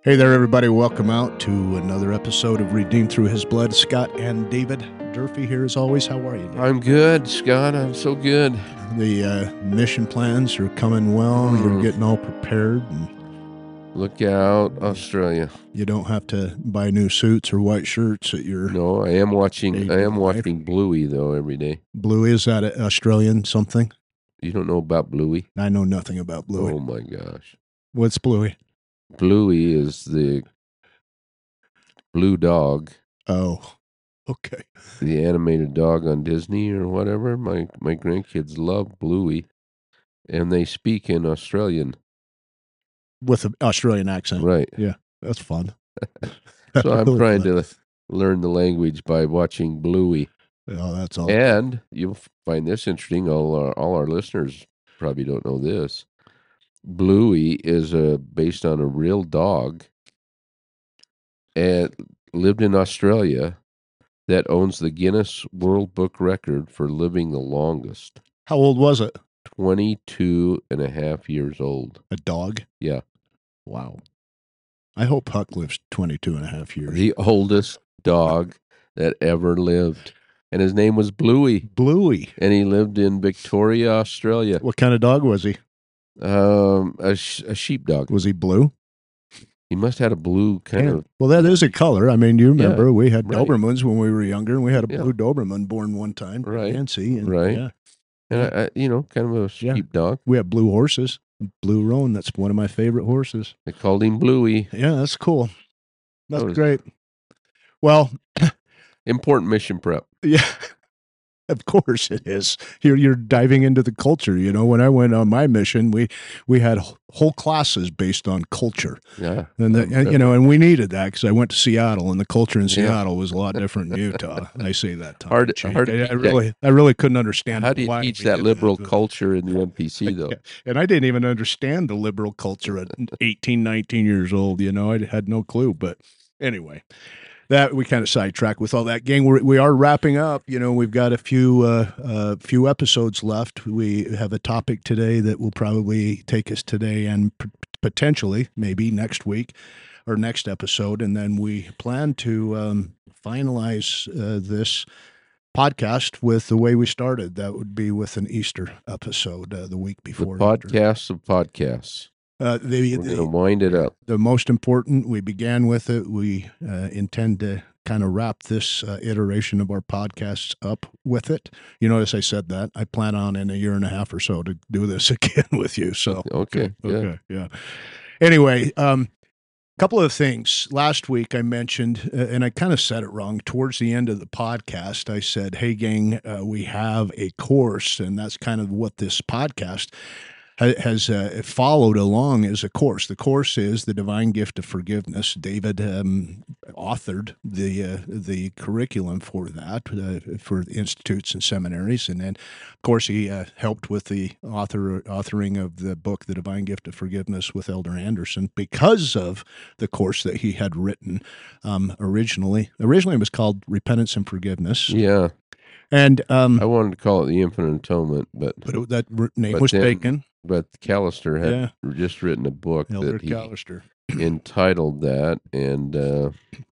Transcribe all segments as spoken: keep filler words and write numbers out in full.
Hey there, everybody. Welcome out to another episode of Redeemed Through His Blood. Scott and David Durfee here as always. How are you, David? I'm good, Scott. I'm so good. The uh, mission plans are coming well. Mm. You're getting all prepared. And Look out, Australia. you don't have to buy new suits or white shirts at your... No, I am watching Age I of am life. watching Bluey, though, every day. Bluey, is that a Australian something? You don't know about Bluey? I know nothing about Bluey. Oh, my gosh. What's Bluey? Bluey is the blue dog, Oh, okay. the animated dog on Disney or whatever. My, my grandkids love Bluey, and they speak in Australian. With an Australian accent. Right. Yeah, that's fun. So I'm Really trying fun. to learn the language by watching Bluey. Oh, that's all. And you'll find this interesting. All our, all our listeners probably don't know this. Bluey is uh, based on a real dog and lived in Australia that owns the Guinness World Book record for living the longest. How old was it? twenty-two and a half years old. A dog? Yeah. Wow. I hope Huck lives twenty-two and a half years. The oldest dog that ever lived. And his name was Bluey. Bluey. And he lived in Victoria, Australia. What kind of dog was he? Um, a, sh- a sheepdog. Was he blue? He must have had a blue kind Yeah. of... Well, that is a color. I mean, you remember Yeah, we had right. Dobermans when we were younger, and we had a Yeah. blue Doberman born one time. Right. Nancy. And, Right. Yeah. And, I, I, you know, kind of a Yeah. sheepdog. We had blue horses. Blue Roan, that's one of my favorite horses. They called him Bluey. Yeah, that's cool. That's That was- great. Well, Important mission prep. yeah. Of course it is. You're you're diving into the culture. You know, when I went on my mission, we we had whole classes based on culture, Yeah. and, the, and you know, and we needed that because I went to Seattle, and the culture in Yeah. Seattle was a lot different in Utah. I say that tongue Hard- in cheek. hard to I, I teach that. really, I really couldn't understand. How do you why teach we that did liberal but- culture in the N P C, though? Yeah. And I didn't even understand the liberal culture at eighteen, nineteen years old. You know, I had no clue. But anyway, that we kind of sidetracked with all that, gang. We're, we are wrapping up. You know, we've got a few uh, uh, few episodes left. We have a topic today that will probably take us today and p- potentially maybe next week or next episode, and then we plan to um, finalize uh, this podcast with the way we started. That would be with an Easter episode uh, the week The before Easter. podcasts of podcasts. Uh, the, We're going to the, wind it up. the most important, we began with it. We uh, intend to kind of wrap this uh, iteration of our podcasts up with it. You notice I said that. I plan on in a year and a half or so to do this again with you. So, Okay. Yeah. okay, yeah. Anyway, um, couple of things. Last week I mentioned, uh, and I kind of said it wrong, towards the end of the podcast, I said, hey, gang, uh, we have a course, and that's kind of what this podcast ha- has uh, followed along as a course. The course is The Divine Gift of Forgiveness. David um, authored the uh, the curriculum for that, uh, for the institutes and seminaries, and then, of course, he uh, helped with the author authoring of the book, The Divine Gift of Forgiveness, with Elder Anderson, because of the course that he had written um, originally. Originally, it was called Repentance and Forgiveness, Yeah. and um, I wanted to call it the Infinite Atonement, but but it, that r- name But was then- taken. but Callister had Yeah. just written a book Elder that he Callister. entitled that, and uh,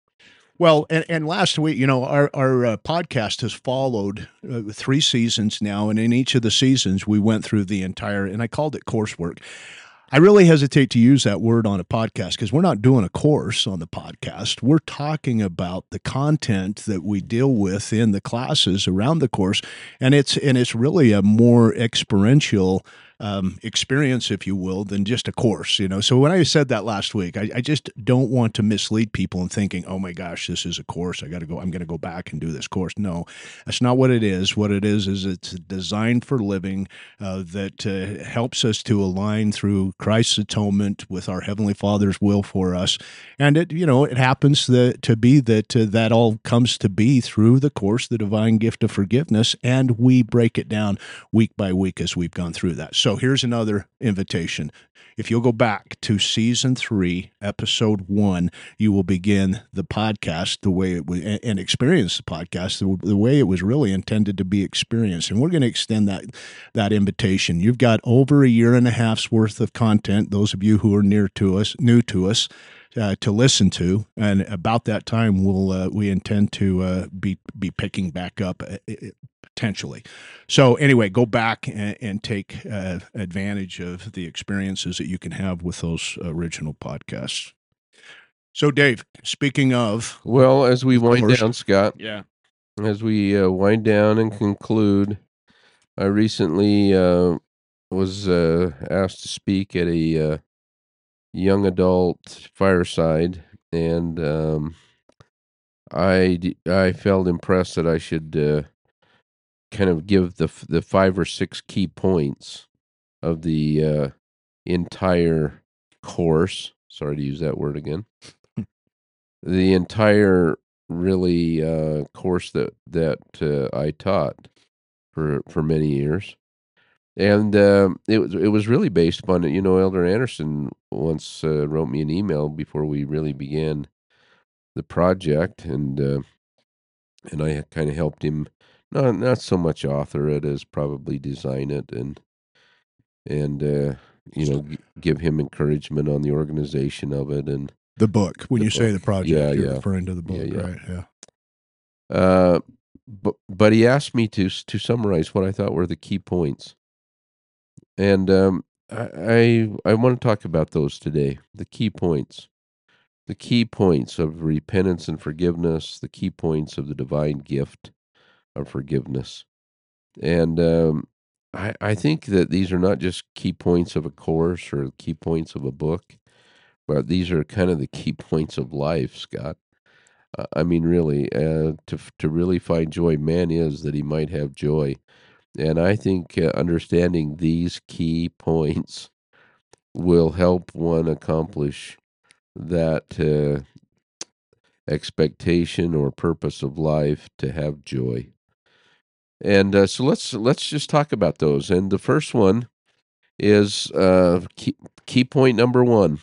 Well, and, and last week, you know, our, our uh, podcast has followed uh, three seasons now, and in each of the seasons, we went through the entire, and I called it coursework. I really hesitate to use that word on a podcast because we're not doing a course on the podcast. We're talking about the content that we deal with in the classes around the course, and it's and it's really a more experiential um, experience, if you will, than just a course. You know, so when I said that last week, I, I just don't want to mislead people in thinking, "Oh my gosh, this is a course. I got to go. I'm going to go back and do this course." No, that's not what it is. What it is is it's designed for living uh, that uh, helps us to align through Christ's atonement with our Heavenly Father's will for us. And it, you know, it happens that, to be that uh, that all comes to be through the course, The Divine Gift of Forgiveness, and we break it down week by week as we've gone through that. So here's another invitation. If you'll go back to season three, episode one, you will begin the podcast the way it was, and experience the podcast the, the way it was really intended to be experienced. And we're going to extend that that invitation. You've got over a year and a half's worth of content. Those of you who are near to us, new to us, uh, to listen to. And about that time, we'll uh, we intend to uh, be be picking back up uh, potentially. So anyway, go back and, and take uh, advantage of the experiences that you can have with those original podcasts. So, Dave, speaking of, Well, as we wind course. down, Scott, yeah, as we uh, wind down and conclude, I recently uh, was uh, asked to speak at a uh, young adult fireside, and um, I d- I felt impressed that I should uh, kind of give the f- the five or six key points of the uh, entire course. Sorry to use that word again. The entire really uh, course that that uh, I taught for for many years, and um, it was it was really based upon, you know, Elder Anderson once uh, wrote me an email before we really began the project, and uh, and I kind of helped him, not not so much author it as probably design it, and and uh, you know, g- give him encouragement on the organization of it, and the book. When the you say the book. project, Yeah, you're yeah, referring to the yeah, book, yeah. right? Yeah. Uh, but but he asked me to s- to summarize what I thought were the key points, and um, I I, I want to talk about those today. The key points, the key points of repentance and forgiveness, the key points of the divine gift of forgiveness, and um, I I think that these are not just key points of a course or key points of a book, but these are kind of the key points of life, Scott. Uh, I mean, really, uh, to f- to really find joy, man is that he might have joy. And I think uh, understanding these key points will help one accomplish that uh, expectation or purpose of life to have joy. And uh, so let's let's just talk about those. And the first one is uh, key, key point number one.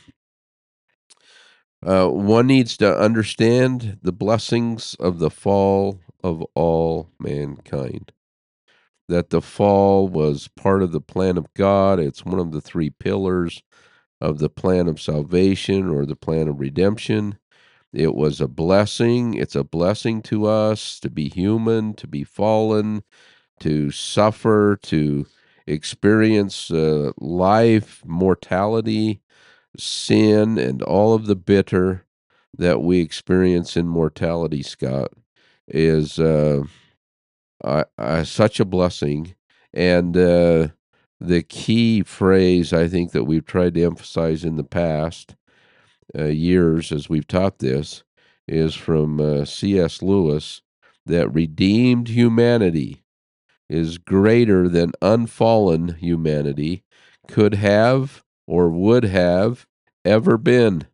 Uh, one needs to understand the blessings of the fall of all mankind. That the fall was part of the plan of God. It's one of the three pillars of the plan of salvation or the plan of redemption. It was a blessing. It's a blessing to us to be human, to be fallen, to suffer, to experience uh, life, mortality, sin, and all of the bitter that we experience in mortality, Scott, is uh, uh, uh, such a blessing. And uh, the key phrase I think that we've tried to emphasize in the past uh, years as we've taught this is from uh, C S. Lewis, that redeemed humanity is greater than unfallen humanity could have or would have ever been.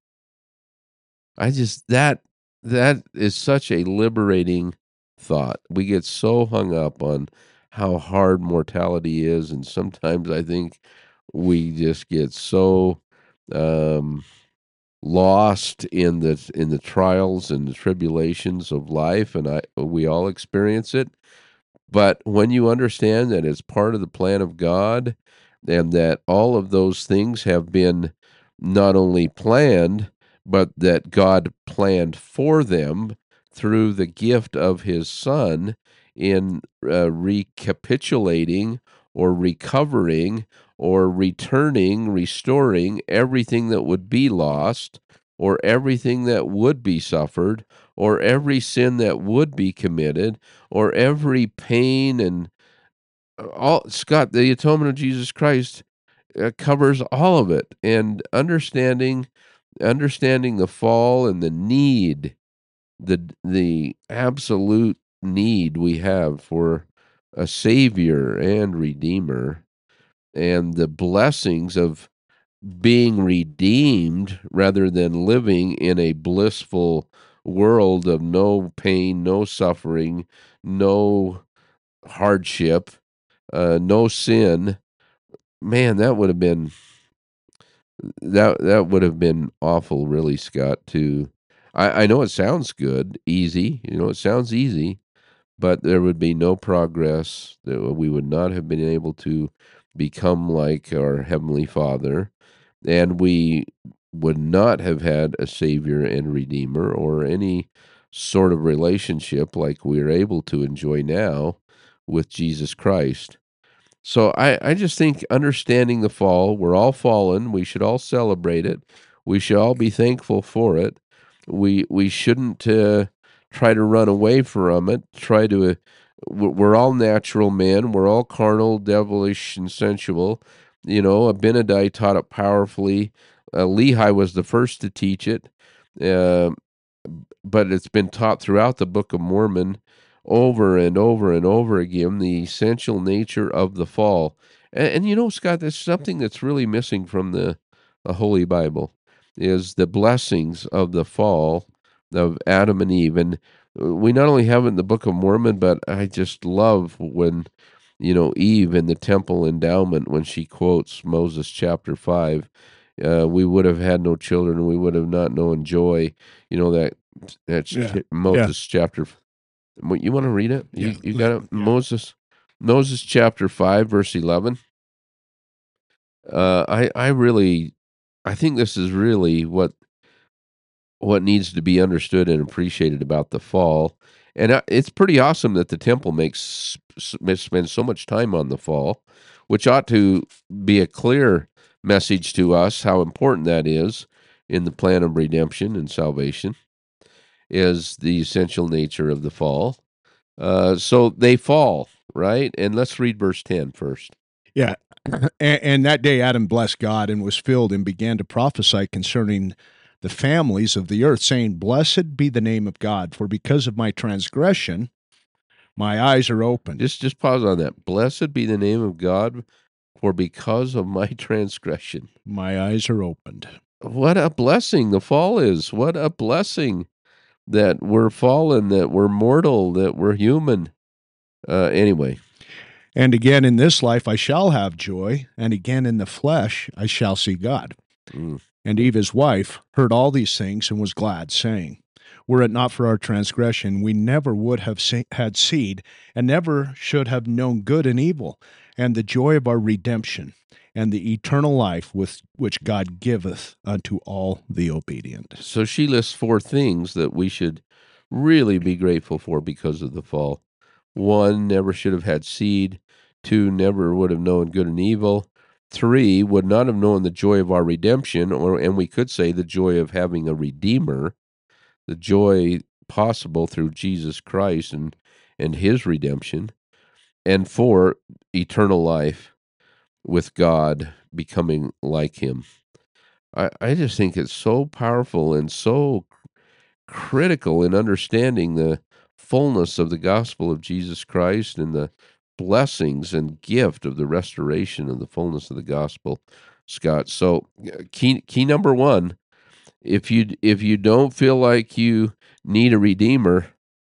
I just that that is such a liberating thought. We get so hung up on how hard mortality is, and sometimes I think we just get so um, lost in the in the trials and the tribulations of life, and I we all experience it. But when you understand that it's part of the plan of God, and that all of those things have been not only planned, but that God planned for them through the gift of his Son in uh, recapitulating or recovering or returning, restoring everything that would be lost or everything that would be suffered or every sin that would be committed or every pain and uh, all. Scott, the atonement of Jesus Christ uh, covers all of it, and understanding understanding the fall and the need, the the absolute need we have for a savior and redeemer, and the blessings of being redeemed rather than living in a blissful world of no pain, no suffering, no hardship, uh, no sin. Man, that would have been that that would have been awful, really, Scott. To I, I know it sounds good, easy. You know, it sounds easy, but there would be no progress. That we would not have been able to become like our Heavenly Father, and we would not have had a Savior and Redeemer or any sort of relationship like we're able to enjoy now with Jesus Christ. So I, I just think understanding the fall, we're all fallen. We should all celebrate it. We should all be thankful for it. We we shouldn't uh, try to run away from it. Try to. Uh, we're we're all natural men. We're all carnal, devilish, and sensual. You know, Abinadi taught it powerfully. Uh, Lehi was the first to teach it, uh, but it's been taught throughout the Book of Mormon over and over and over again, the essential nature of the fall. And, and you know, Scott, there's something that's really missing from the, the Holy Bible, is the blessings of the fall of Adam and Eve. And we not only have it in the Book of Mormon, but I just love when, you know, Eve in the temple endowment, when she quotes Moses chapter five, uh, we would have had no children, we would have not known joy. You know, that that's Yeah. Moses chapter. You want to read it? You, Yeah. you got it? Yeah. Moses, Moses chapter five, verse eleven. Uh, I, I really, I think this is really what, what needs to be understood and appreciated about the fall. And uh, it's pretty awesome that the temple makes spends so much time on the fall, which ought to be a clear message to us how important that is in the plan of redemption and salvation, is the essential nature of the fall. Uh, so they fall, right? And let's read verse ten first. Yeah. And, and that day Adam blessed God and was filled and began to prophesy concerning the families of the earth, saying, Blessed be the name of God, for because of my transgression, my eyes are opened. Just, just pause on that. Blessed be the name of God, for because of my transgression, my eyes are opened. What a blessing the fall is. What a blessing that we're fallen, that we're mortal, that we're human. Uh, anyway. And again in this life I shall have joy, and again in the flesh I shall see God. Mm. And Eve, his wife, heard all these things and was glad, saying, Were it not for our transgression, we never would have se- had seed, and never should have known good and evil, and the joy of our redemption, and the eternal life with which God giveth unto all the obedient. So she lists four things that we should really be grateful for because of the fall. One, never should have had seed. Two, never would have known good and evil. Three, would not have known the joy of our redemption, or and we could say the joy of having a Redeemer, the joy possible through Jesus Christ and, and his redemption. And four, eternal life with God, becoming like him. I, I just think it's so powerful and so critical in understanding the fullness of the gospel of Jesus Christ and the blessings and gift of the restoration of the fullness of the gospel, Scott. So key key number one, if you if you don't feel like you need a redeemer,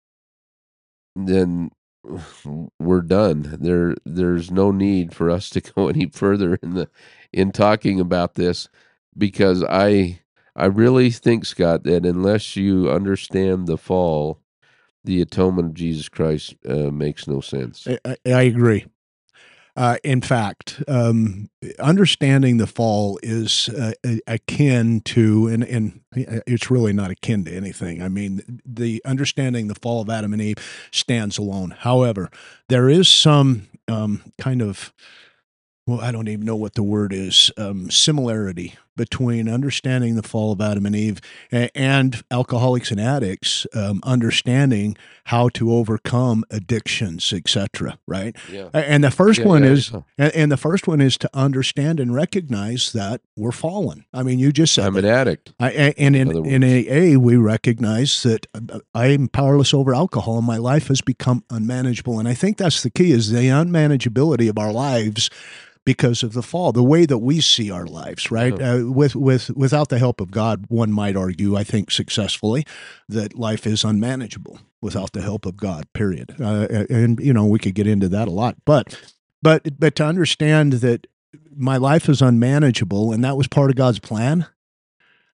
then we're done. There there's no need for us to go any further in the in talking about this, because I I really think, Scott, that unless you understand the fall, the atonement of Jesus Christ uh, makes no sense. I, I agree. Uh, in fact, um, understanding the fall is uh, akin to, and, and it's really not akin to anything. I mean, the understanding the fall of Adam and Eve stands alone. However, there is some um, kind of, well, I don't even know what the word is, um, similarity between understanding the fall of Adam and Eve and, and alcoholics and addicts um, understanding how to overcome addictions, et cetera. Right? Yeah. And the first Yeah, one yeah, is, yeah. and, and the first one is to understand and recognize that we're fallen. I mean, you just said I'm that. an addict. I, and in, other in words. A A, we recognize that I'm powerless over alcohol and my life has become unmanageable. And I think that's the key, is the unmanageability of our lives because of the fall, the way that we see our lives, right? Yeah. Uh, with with without the help of God, one might argue, I think successfully, that life is unmanageable without the help of God. Period. Uh, and you know, we could get into that a lot, but but but to understand that my life is unmanageable, and that was part of God's plan.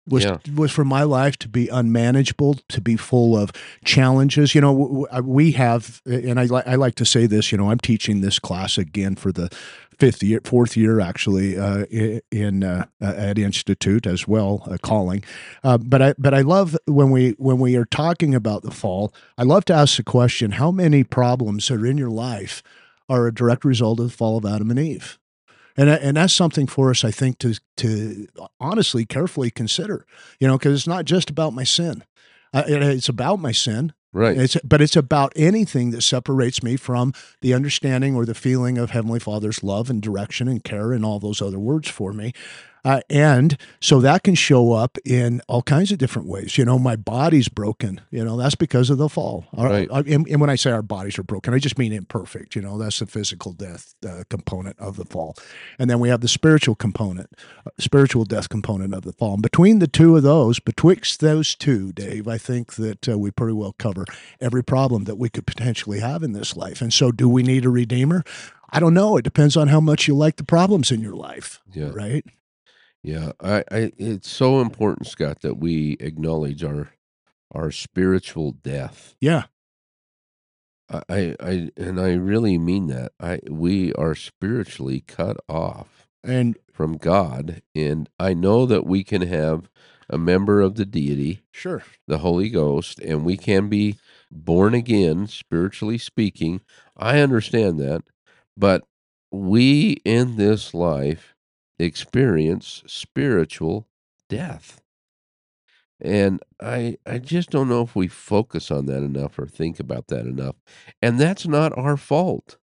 was Yeah. was for my life to be unmanageable, to be full of challenges. You know, w- w- we have, and I like I like to say this. You know, I'm teaching this class again for the fifth year, fourth year actually, uh, i- in uh, uh, at Institute as well, uh, calling. Uh, but I but I love when we when we are talking about the fall. I love to ask the question: how many problems that are in your life are a direct result of the fall of Adam and Eve? And and that's something for us, I think, to to honestly carefully consider, you know, because it's not just about my sin. Uh, it- it's about my sin. Right. It's but it's about anything that separates me from the understanding or the feeling of Heavenly Father's love and direction and care and all those other words for me. Uh, and so that can show up in all kinds of different ways. You know, my body's broken. You know, that's because of the fall. Our- Right. our- and, and when I say our bodies are broken, I just mean imperfect. You know, that's the physical death uh, component of the fall. And then we have the spiritual component, uh, spiritual death component of the fall. And between the two of those, betwixt those two, Dave, I think that uh, we pretty well cover every problem that we could potentially have in this life. And so, do we need a redeemer? I don't know. It depends on how much you like the problems in your life, Yeah. right? Yeah. I, I it's so important, Scott, that we acknowledge our our spiritual death. Yeah, I, I, I and I really mean that. I we are spiritually cut off and from God, and I know that we can have a member of the deity, sure, the Holy Ghost, and we can be born again, spiritually speaking. I understand that, but we in this life experience spiritual death. And I I just don't know if we focus on that enough or think about that enough. And that's not our fault.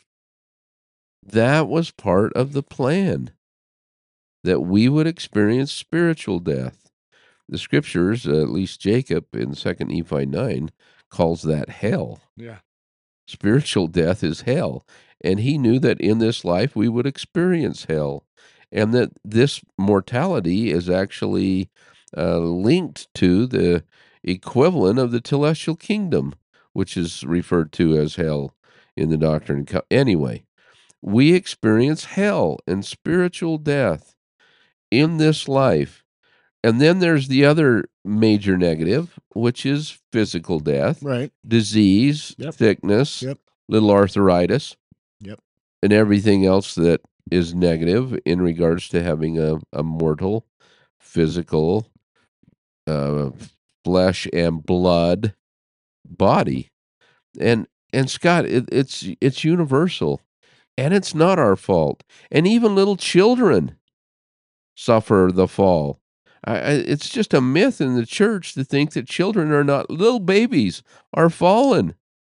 That was part of the plan that we would experience spiritual death. The scriptures, uh, at least Jacob in Second Nephi nine, calls that hell. yeah, Spiritual death is hell. And he knew that in this life we would experience hell, and that this mortality is actually uh, linked to the equivalent of the celestial kingdom, which is referred to as hell in the Doctrine and Co- Anyway, we experience hell and spiritual death in this life. And then there's the other major negative, which is physical death, right, disease, Yep. sickness, yep, little arthritis, yep, and everything else that is negative in regards to having a, a mortal, physical, uh, flesh and blood body. And and Scott, it, it's it's universal, and it's not our fault. And even little children suffer the fall. I, I, it's just a myth in the church to think that children are not little babies are fallen.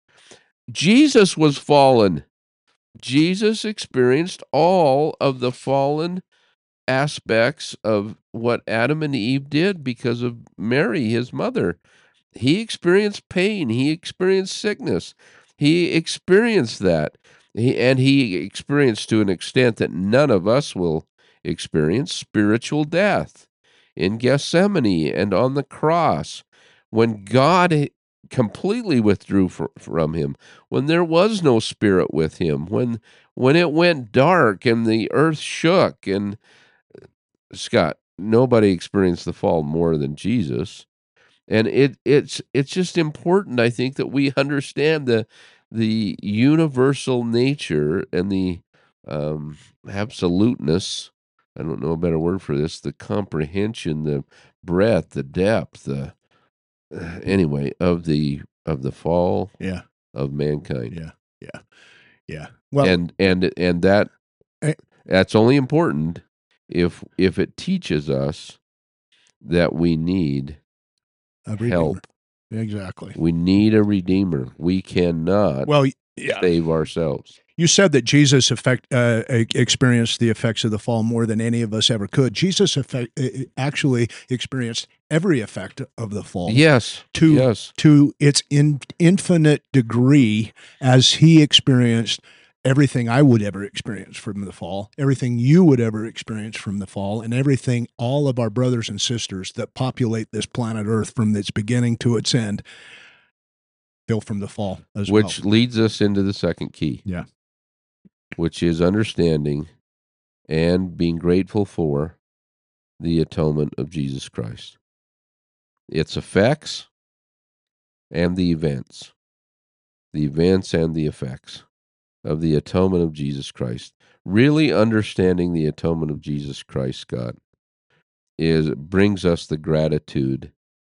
Jesus was fallen. Jesus experienced all of the fallen aspects of what Adam and Eve did because of Mary, his mother. He experienced pain, he experienced sickness. He experienced that. He, and he experienced to an extent that none of us will experience spiritual death in Gethsemane and on the cross when God completely withdrew fr- from him, when there was no spirit with him, when when it went dark and the earth shook. And Scott, nobody experienced the fall more than Jesus. And it it's it's just important, I think, that we understand the the universal nature and the um, absoluteness. I don't know a better word for this. The comprehension, the breadth, the depth, the uh, anyway of the of the fall yeah, of mankind. yeah, yeah, yeah. Well, And and and that eh, that's only important if if it teaches us that we need a redeemer, help. exactly. We need a redeemer. We cannot Well, yeah. save ourselves. You said that Jesus effect, uh, e- experienced the effects of the fall more than any of us ever could. Jesus effect, uh, actually experienced every effect of the fall Yes. to Yes. to its in, infinite degree, as he experienced everything I would ever experience from the fall, everything you would ever experience from the fall, and everything all of our brothers and sisters that populate this planet Earth from its beginning to its end feel from the fall as Which well. leads us into the second key, Yeah. which is understanding and being grateful for the atonement of Jesus Christ, its effects and the events, the events and the effects of the atonement of Jesus Christ. Really understanding the atonement of Jesus Christ, Scott, is brings us the gratitude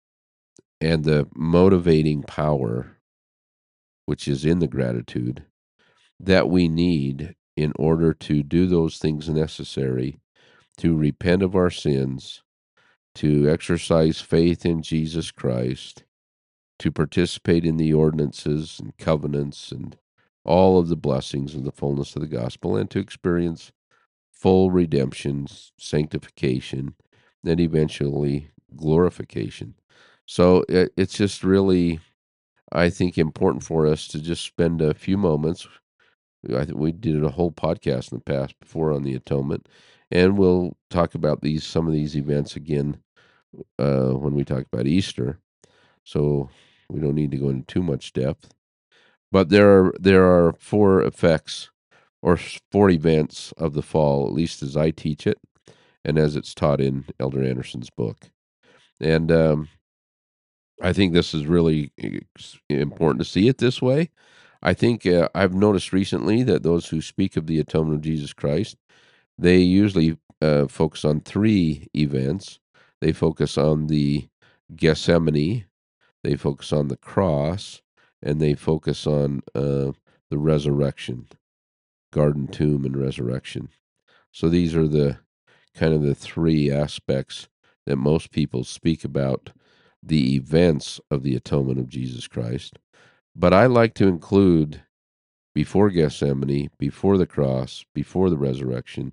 and the motivating power, which is in the gratitude, that we need in order to do those things necessary to repent of our sins, to exercise faith in Jesus Christ, to participate in the ordinances and covenants and all of the blessings and the fullness of the gospel, and to experience full redemption, sanctification, and eventually glorification. So it, it's just really, I think, important for us to just spend a few moments. I think we did a whole podcast in the past before on the atonement, and we'll talk about these some of these events again uh, when we talk about Easter. So we don't need to go into too much depth. But there are there are four effects or four events of the fall, at least as I teach it, and as it's taught in Elder Anderson's book. And um, I think this is really important to see it this way. I think uh, I've noticed recently that those who speak of the atonement of Jesus Christ, they usually uh, focus on three events. They focus on the Gethsemane, they focus on the cross, and they focus on uh, the resurrection, garden tomb and resurrection. So these are the kind of the three aspects that most people speak about the events of the atonement of Jesus Christ. But I like to include before Gethsemane, before the cross, before the resurrection,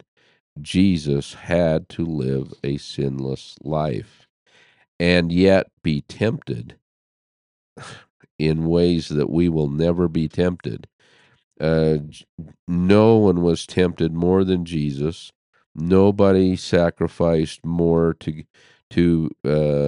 Jesus had to live a sinless life and yet be tempted in ways that we will never be tempted. Uh, no one was tempted more than Jesus. Nobody sacrificed more to to uh,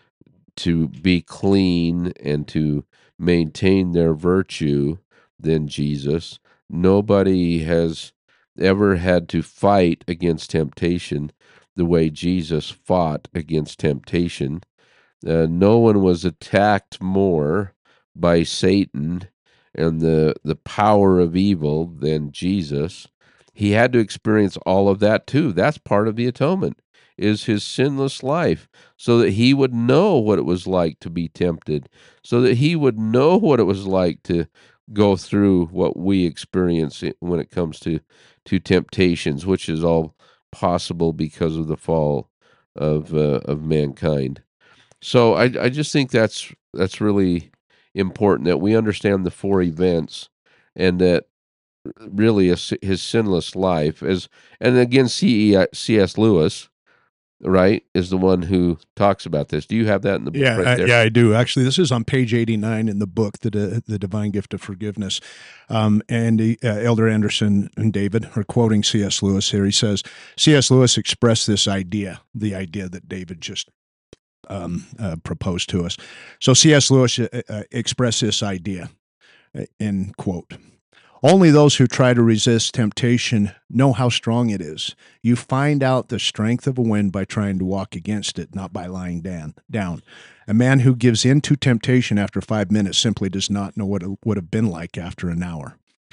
to be clean and to maintain their virtue than Jesus. Nobody has ever had to fight against temptation the way Jesus fought against temptation. Uh, no one was attacked more by Satan and the, the power of evil than Jesus. He had to experience all of that too. That's part of the atonement, is his sinless life, so that he would know what it was like to be tempted, so that he would know what it was like to go through what we experience when it comes to, to temptations, which is all possible because of the fall of uh, of mankind. So I I just think that's that's really important that we understand the four events, and that really a, his sinless life is, and again C S Lewis, right, is the one who talks about this. Do you have that in the book Yeah, right I, there? yeah, I do. Actually, this is on page eighty-nine in the book, the the Divine Gift of Forgiveness. Um, and the, uh, Elder Anderson and David are quoting C S Lewis here. He says, C S Lewis expressed this idea, the idea that David just um, uh, proposed to us. So C S Lewis uh, uh, expressed this idea, uh, in quote, only those who try to resist temptation know how strong it is. You find out the strength of a wind by trying to walk against it, not by lying down. down. A man who gives in to temptation after five minutes simply does not know what it would have been like after an hour.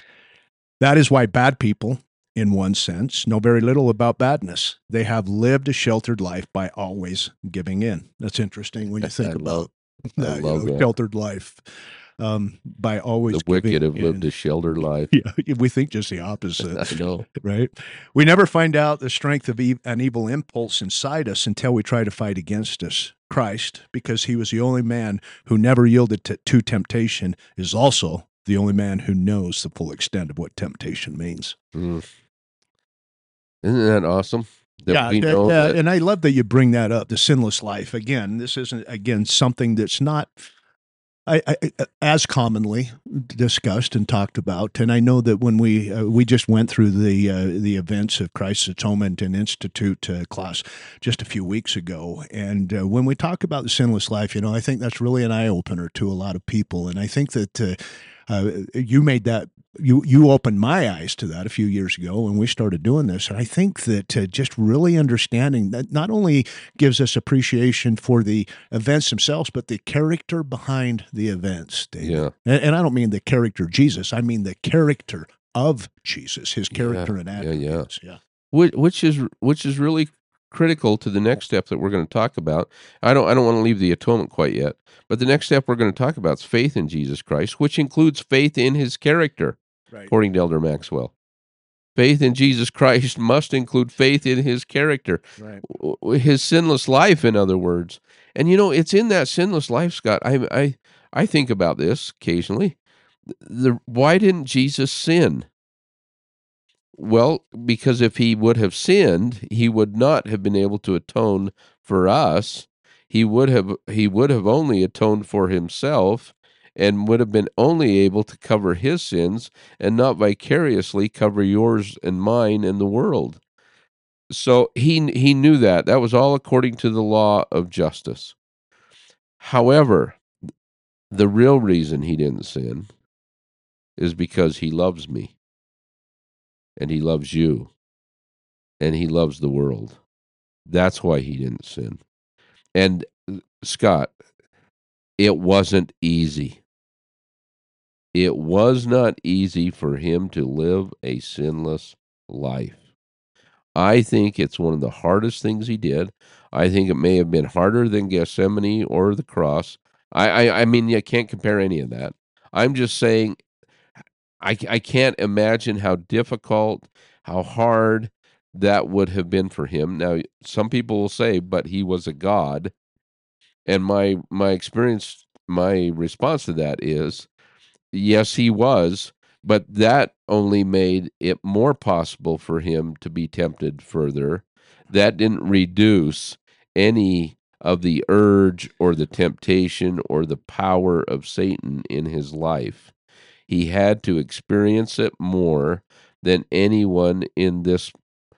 That is why bad people, in one sense, know very little about badness. They have lived a sheltered life by always giving in. That's interesting when you think I about love, that, I love you know, that. sheltered life. Um, by always The wicked giving have lived in. a sheltered life. Yeah, we think just the opposite. I know. Right? We never find out the strength of e- an evil impulse inside us until we try to fight against us. Christ, because he was the only man who never yielded to, to temptation, is also the only man who knows the full extent of what temptation means. Mm. Isn't that awesome? That yeah, we that- know uh, that, and I love that you bring that up, the sinless life. Again, this isn't, again, something that's not I, I, as commonly discussed and talked about, and I know that when we uh, we just went through the uh, the events of Christ's Atonement and Institute uh, class just a few weeks ago, and uh, when we talk about the sinless life, you know, I think that's really an eye opener to a lot of people, and I think that uh, uh, you made that you you opened my eyes to that a few years ago when we started doing this. And I think that uh, just really understanding that not only gives us appreciation for the events themselves, but the character behind the events, David. Yeah. And, and I don't mean the character Jesus. I mean the character of Jesus, his character Yeah, and yeah, yeah. attributes. Yeah. Which, which is which is really critical to the next step that we're going to talk about. I don't I don't want to leave the atonement quite yet, but the next step we're going to talk about is faith in Jesus Christ, which includes faith in his character, Right. according to Elder Maxwell. Faith in Jesus Christ must include faith in his character, Right. w- w- his sinless life, in other words. And you know, it's in that sinless life, Scott. I I I think about this occasionally. The why didn't Jesus sin? Well, because if he would have sinned, he would not have been able to atone for us. He would have he would have only atoned for himself and would have been only able to cover his sins and not vicariously cover yours and mine and the world. So he he knew that. That was all according to the law of justice. However, the real reason he didn't sin is because he loves me and he loves you and he loves the world. That's why he didn't sin. And uh, Scott, it wasn't easy. It was not easy for him to live a sinless life. I think it's one of the hardest things he did. I think it may have been harder than Gethsemane or the cross. I, I, I mean, you can't compare any of that. I'm just saying, I, I can't imagine how difficult, how hard that would have been for him. Now, some people will say, but he was a God. And my my experience, my response to that is, yes, he was, but that only made it more possible for him to be tempted further. That didn't reduce any of the urge or the temptation or the power of Satan in his life. He had to experience it more than anyone in this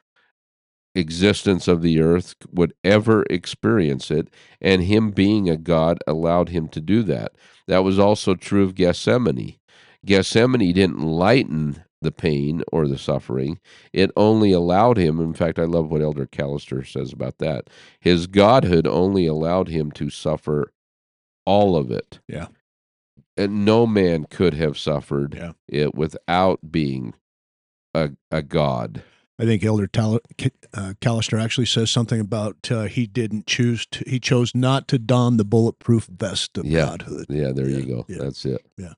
existence of the earth would ever experience it, and him being a God allowed him to do that. That was also true of Gethsemane. Gethsemane didn't lighten the pain or the suffering. It only allowed him, in fact, I love what Elder Callister says about that. His godhood only allowed him to suffer all of it. Yeah. And no man could have suffered Yeah. it without being a, a God. I think Elder Tal- uh, Callister actually says something about uh, he didn't choose to, he chose not to don the bulletproof vest of Yeah. godhood. Yeah, there Yeah, you go. yeah, That's it. yeah.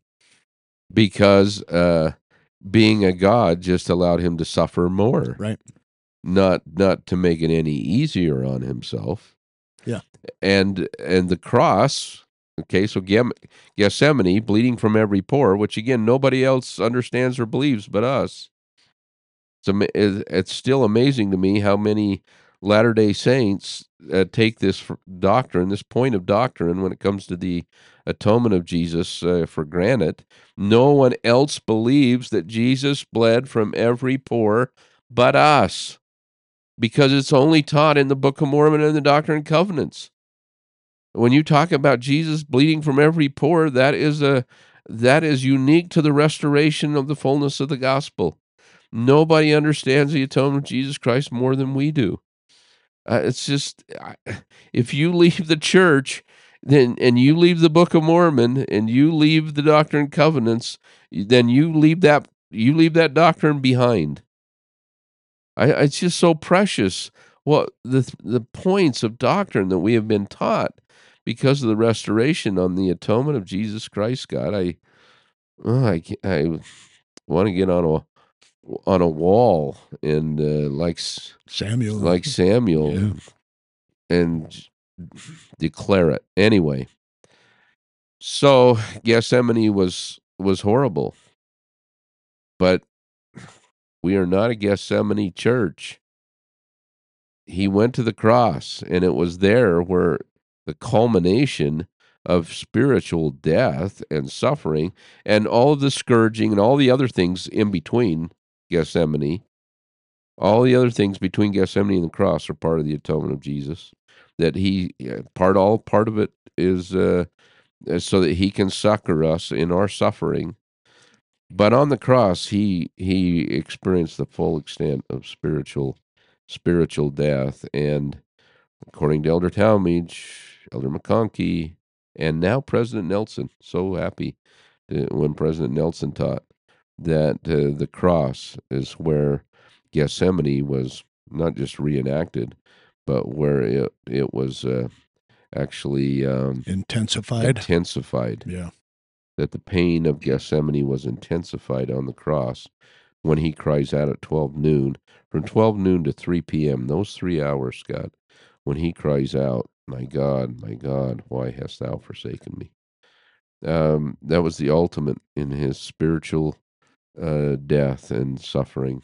Because uh, being a God just allowed him to suffer more. Right. Not not to make it any easier on himself. Yeah. And and the cross, okay, so Gem- Gethsemane, bleeding from every pore, which again nobody else understands or believes but us. It's, ama- it- it's still amazing to me how many Latter-day Saints uh, take this f- doctrine, this point of doctrine when it comes to the atonement of Jesus uh, for granted. No one else believes that Jesus bled from every pore but us, because it's only taught in the Book of Mormon and the Doctrine and Covenants. When you talk about Jesus bleeding from every pore, that is a that is unique to the restoration of the fullness of the gospel. Nobody understands the atonement of Jesus Christ more than we do. Uh, it's just, I, if you leave the church, then and you leave the Book of Mormon and you leave the Doctrine and Covenants, then you leave that you leave that doctrine behind. I, it's just so precious what the the points of doctrine that we have been taught because of the restoration on the atonement of Jesus Christ. God, I, oh, I, I want to get on a on a wall and uh, like Samuel. like Samuel Yeah. and declare it anyway. So Gethsemane was was horrible, but we are not a Gethsemane church. He went to the cross, and it was there where the culmination of spiritual death and suffering and all of the scourging and all the other things in between Gethsemane, all the other things between Gethsemane and the cross are part of the atonement of Jesus. That he part all part of it is uh, so that he can succor us in our suffering. But on the cross, he he experienced the full extent of spiritual spiritual death. And according to Elder Talmage, Elder McConkie, and now President Nelson, so happy uh, when President Nelson taught that uh, the cross is where Gethsemane was not just reenacted, but where it it was uh, actually um, Intensified. intensified. Yeah. That the pain of Gethsemane was intensified on the cross when he cries out at twelve noon. From twelve noon to three p.m., those three hours, Scott, when he cries out, "My God, my God, why hast thou forsaken me?" Um, that was the ultimate in his spiritual uh, death and suffering.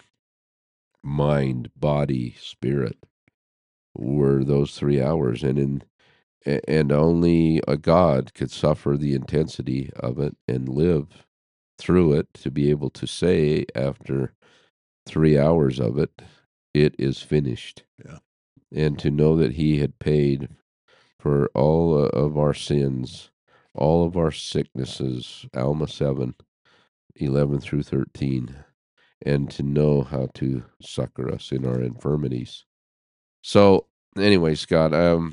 Mind, body, spirit were those three hours. And in a- and only a God could suffer the intensity of it and live through it to be able to say after three hours of it, it is finished. Yeah. And to know that he had paid for all uh, of our sins, all of our sicknesses, Alma seven, eleven through thirteen, and to know how to succor us in our infirmities. So anyway, Scott, um,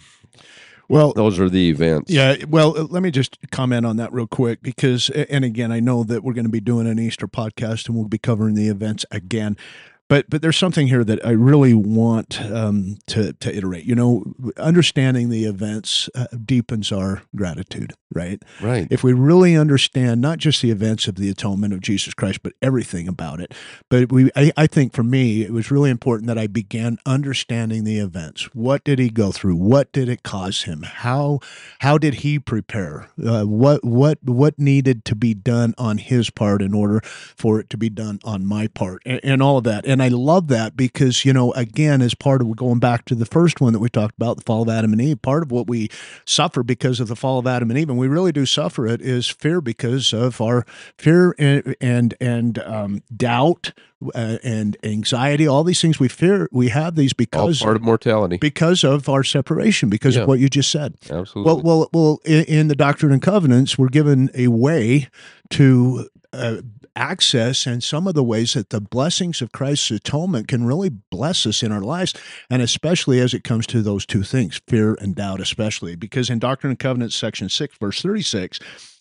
Well, those are the events. yeah, well, uh, let me just comment on that real quick because, and again, I know that we're going to be doing an Easter podcast and we'll be covering the events again. But but there's something here that I really want um, to to iterate. You know, understanding the events uh, deepens our gratitude, right? Right. If we really understand not just the events of the atonement of Jesus Christ, but everything about it. But we, I, I think for me, it was really important that I began understanding the events. What did he go through? What did it cause him? How how did he prepare? Uh, what what what needed to be done on his part in order for it to be done on my part, and, and all of that. And I love that because, you know, again, as part of going back to the first one that we talked about, the fall of Adam and Eve, part of what we suffer because of the fall of Adam and Eve, and we really do suffer it, is fear because of our fear and and, and um, doubt uh, and anxiety. All these things we fear, we have these All because part of mortality. because of our separation, because Yeah. of what you just said. Absolutely. Well, well, well. In, in the Doctrine and Covenants, we're given a way to uh, access, and some of the ways that the blessings of Christ's atonement can really bless us in our lives, and especially as it comes to those two things, fear and doubt, especially because in Doctrine and Covenants, section six, verse thirty-six,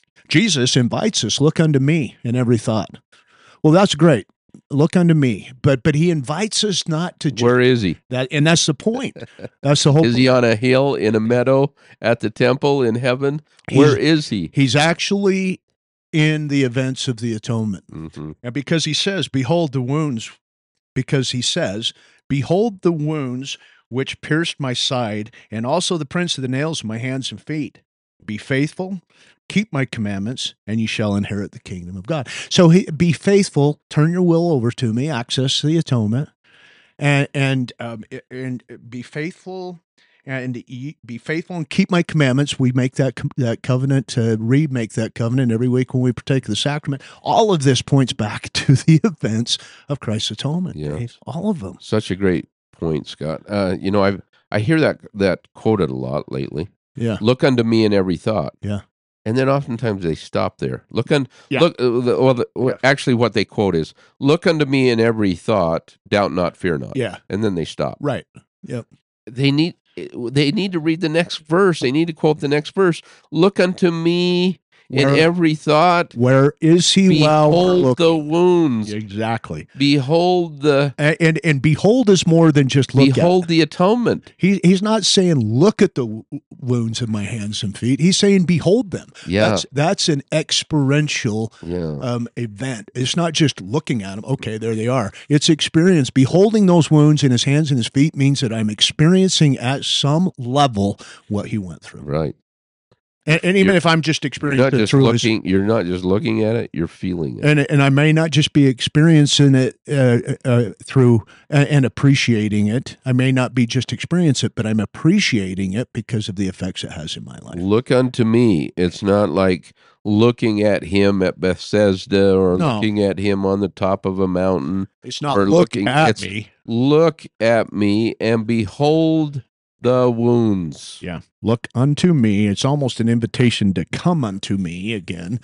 Jesus invites us, "Look unto me in every thought." Well, that's great. Look unto me, but but he invites us not to just Where is he? that, and that's the point. That's the whole. Is he on a hill, in a meadow, at the temple, in heaven? Where is he? He's actually in the events of the atonement. Mm-hmm. And because he says, "Behold the wounds," because he says, "Behold the wounds which pierced my side, and also the prints of the nails in my hands and feet. Be faithful, keep my commandments, and you shall inherit the kingdom of God." So he, be faithful, turn your will over to me, access the atonement, and and um, and be faithful. And be faithful and keep my commandments. We make that that covenant, uh, remake that covenant every week when we partake of the sacrament. All of this points back to the events of Christ's atonement. Yeah. Dave. All of them. Such a great point, Scott. Uh, you know, I I hear that that quoted a lot lately. Yeah. Look unto me in every thought. Yeah. And then oftentimes they stop there. Look un, Yeah. look. Uh, the, well, the, Yeah. actually, what they quote is, "Look unto me in every thought, doubt not, fear not." Yeah. And then they stop. Right. Yep. They need they need to read the next verse. They need to quote the next verse. Look unto me in Where- every thought. Where is he? While we're Behold looking? the wounds. Exactly. Behold the And, and and behold is more than just look behold at. the atonement. He he's not saying look at the w- wounds in my hands and feet. He's saying behold them. Yeah. That's that's an experiential Yeah. um, event. It's not just looking at them. Okay, there they are. It's experience. Beholding those wounds in his hands and his feet means that I'm experiencing at some level what he went through. Right. And, and even You're- if I'm just You're experiencing not it just through his, looking. You're not just looking at it. You're feeling it. and and I may not just be experiencing it uh, uh, through uh, and appreciating it. I may not be just experiencing it, but I'm appreciating it because of the effects it has in my life. Look unto me. It's not like looking at him at Bethesda or No. looking at him on the top of a mountain. It's not Or looking looking- at it's- me. Look at me and behold the wounds. Yeah. Look unto me. It's almost an invitation to come unto me again.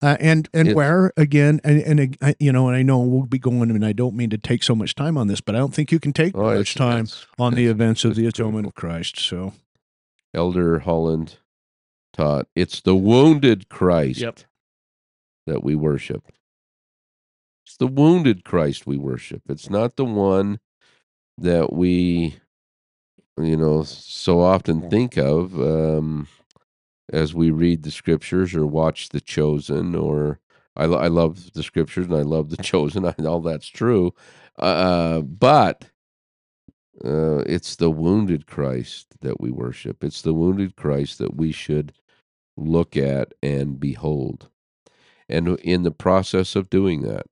Uh, and and It's where again, and, and uh, you know, and I know we'll be going, and I don't mean to take so much time on this, but I don't think you can take oh, much it's time it's on the it's events of it's the atonement critical. of Christ. So, Elder Holland taught it's the wounded Christ Yep. that we worship. It's the wounded Christ we worship. It's not the one that we, you know, so often think of um, as we read the scriptures or watch The Chosen. Or I, lo- I love the scriptures and I love The Chosen. I, all that's true, uh, but uh, it's the wounded Christ that we worship. It's the wounded Christ that we should look at and behold. And in the process of doing that,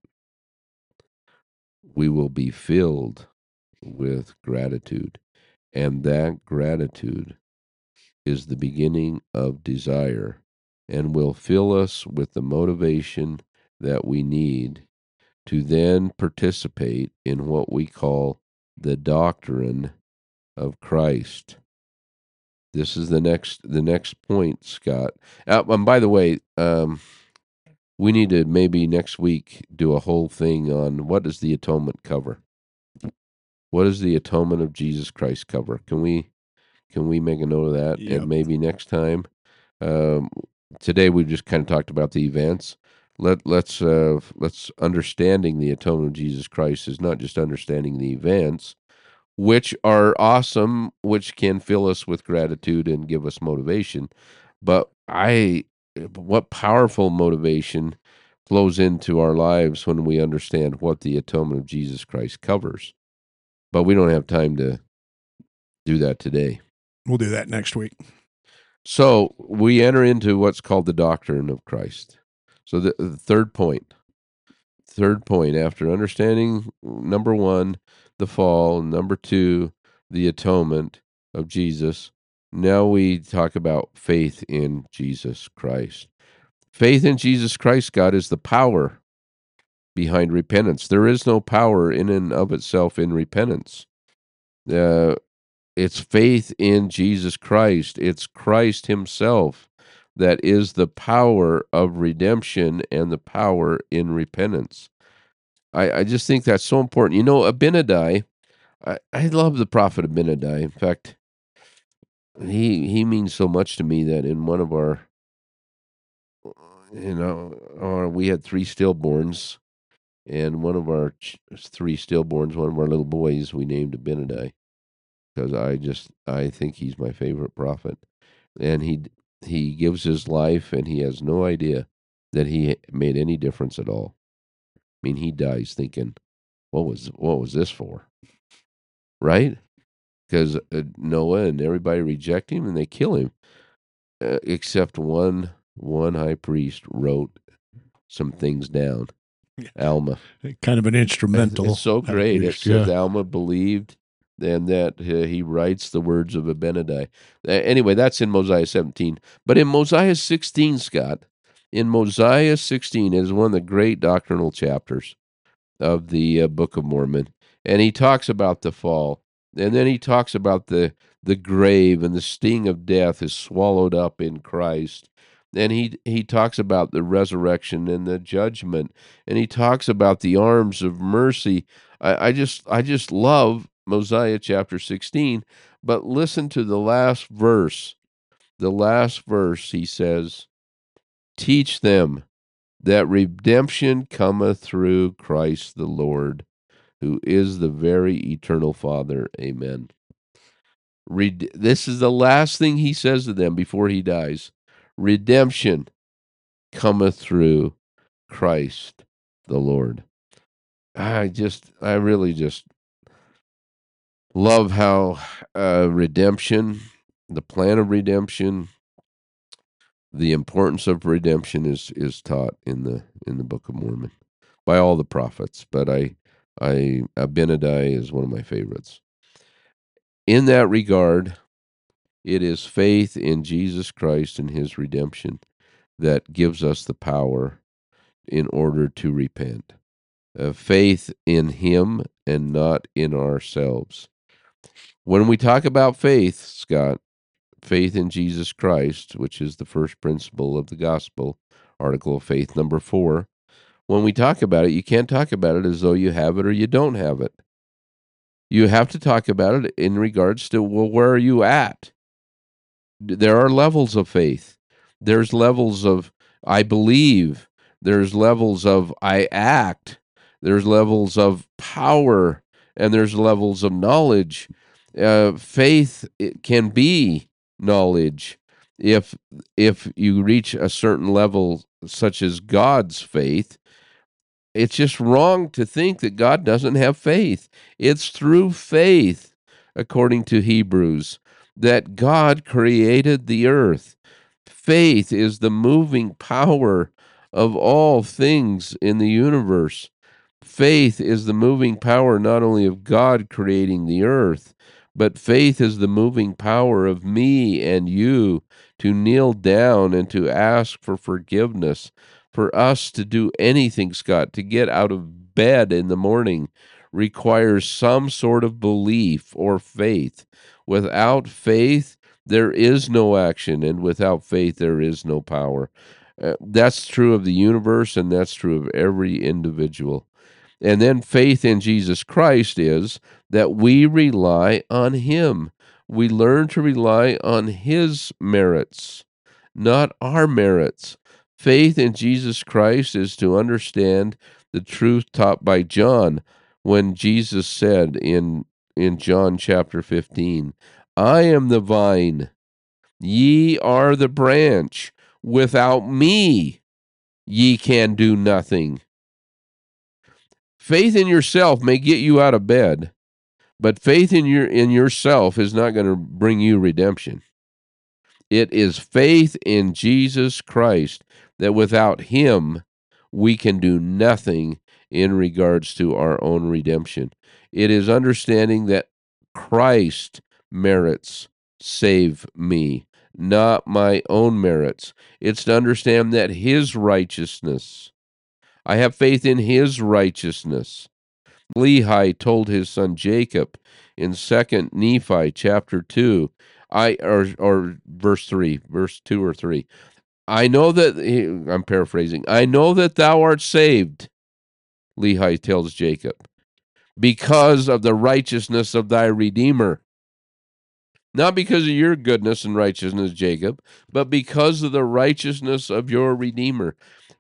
we will be filled with gratitude. And that gratitude is the beginning of desire and will fill us with the motivation that we need to then participate in what we call the doctrine of Christ. This is the next the next point, Scott. Uh, and by the way, um, we need to maybe next week do a whole thing on what does the atonement cover. What does the atonement of Jesus Christ cover? Can we can we make a note of that? Yep. And maybe next time. Um, today we just kind of talked about the events. Let let's uh, let's understanding the atonement of Jesus Christ is not just understanding the events, which are awesome, which can fill us with gratitude and give us motivation. But I, what powerful motivation flows into our lives when we understand what the atonement of Jesus Christ covers. But we don't have time to do that today. We'll do that next week. So we enter into what's called the doctrine of Christ. So the, the third point, third point, after understanding number one, the fall, number two, the atonement of Jesus, now we talk about faith in Jesus Christ. Faith in Jesus Christ, God, is the power behind repentance. There is no power in and of itself in repentance. Uh, It's faith in Jesus Christ. It's Christ himself that is the power of redemption and the power in repentance. I, I just think that's so important. You know, Abinadi, I, I love the prophet Abinadi. In fact, he he means so much to me that in one of our, you know, our, we had three stillborns, and one of our ch- three stillborns, one of our little boys, we named Abinadi because I just I think he's my favorite prophet. And he he gives his life, and he has no idea that he made any difference at all. I mean, he dies thinking, "What was what was this for?" Right? Because uh, Noah and everybody reject him, and they kill him, uh, except one one high priest wrote some things down. Alma. Kind of an instrumental. It's so high great. It priest, says yeah. Alma believed, and that uh, he writes the words of Abinadi. Uh, anyway, that's in Mosiah seventeen. But in Mosiah sixteen, Scott, in Mosiah sixteen is one of the great doctrinal chapters of the uh, Book of Mormon, and he talks about the fall, and then he talks about the the grave and the sting of death is swallowed up in Christ. And he he talks about the resurrection and the judgment, and he talks about the arms of mercy. I, I just I just love Mosiah chapter sixteen. But listen to the last verse. The last verse he says, "Teach them that redemption cometh through Christ the Lord, who is the very eternal Father." Amen. Red- this is the last thing he says to them before he dies. Redemption cometh through Christ the Lord. I just, I really just love how uh, redemption, the plan of redemption, the importance of redemption is is taught in the in the Book of Mormon by all the prophets. But I, I Abinadi is one of my favorites. In that regard, it is faith in Jesus Christ and his redemption that gives us the power in order to repent. Uh, faith in him and not in ourselves. When we talk about faith, Scott, faith in Jesus Christ, which is the first principle of the gospel, article of faith number four. When we talk about it, you can't talk about it as though you have it or you don't have it. You have to talk about it in regards to, well, where are you at? There are levels of faith. There's levels of I believe. There's levels of I act. There's levels of power, and there's levels of knowledge. Uh, faith it can be knowledge if if you reach a certain level, such as God's faith. It's just wrong to think that God doesn't have faith. It's through faith, according to Hebrews, that God created the earth. Faith is the moving power of all things in the universe. Faith is the moving power not only of God creating the earth, but faith is the moving power of me and you to kneel down and to ask for forgiveness. For us to do anything, Scott, to get out of bed in the morning requires some sort of belief or faith. Without faith, there is no action, and without faith, there is no power. Uh, that's true of the universe, and that's true of every individual. And then faith in Jesus Christ is that we rely on Him. We learn to rely on His merits, not our merits. Faith in Jesus Christ is to understand the truth taught by John when Jesus said in, in John chapter fifteen, I am the vine, ye are the branch. Without me, ye can do nothing. Faith in yourself may get you out of bed, but faith in your in yourself is not going to bring you redemption. It is faith in Jesus Christ that without Him, we can do nothing in regards to our own redemption. It is understanding that Christ merits save me, not my own merits. It's to understand that His righteousness, I have faith in His righteousness. Lehi told his son Jacob in Second Nephi chapter two, I or or verse three, verse two or three. I know that I'm paraphrasing. I know that thou art saved, Lehi tells Jacob, because of the righteousness of thy Redeemer. Not because of your goodness and righteousness, Jacob, but because of the righteousness of your Redeemer.